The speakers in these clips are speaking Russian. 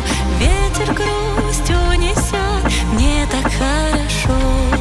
ветер грусть унесет, мне так хорошо.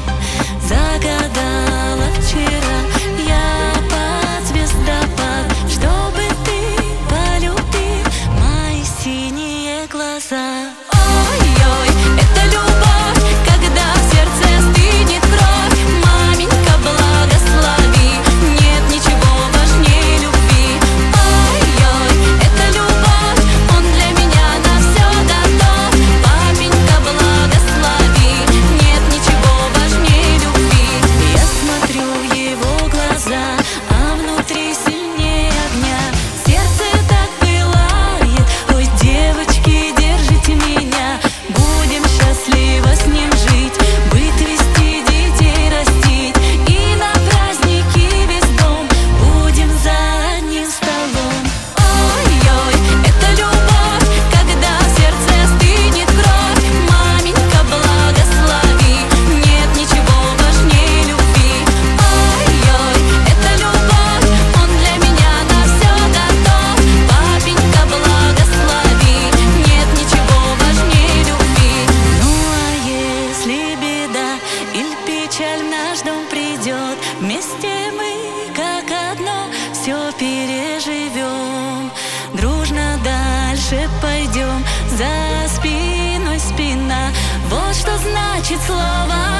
Загадала вчера я под звездопад, чтобы ты полюбил мои синие глаза. Ой-ой, это любовь, когда в сердце стынет кровь. Маменька, благослови, нет ничего важнее любви. Ой-ой, это любовь, он для меня на все готов. Папенька, благослови, нет ничего важнее любви. Я смотрю в его глаза, а внутри сильнее огня. Сердце так пылает, ой, девочки, держите меня. Будем счастливо с ним жить, быт вести, детей растить. И на праздники весь дом будем за одним столом. Ой-ой, это любовь, когда в сердце стынет кровь. Маменька, благослови, нет ничего важнее любви. Ой-ой, это любовь, он для меня на все готов. Папенька, благослови, нет ничего важнее любви. Ну а если беда или печаль в наш дом придет, вместе мы, как одно, все переживем. Дружно дальше пойдем, за спиной спина. Вот что значит слово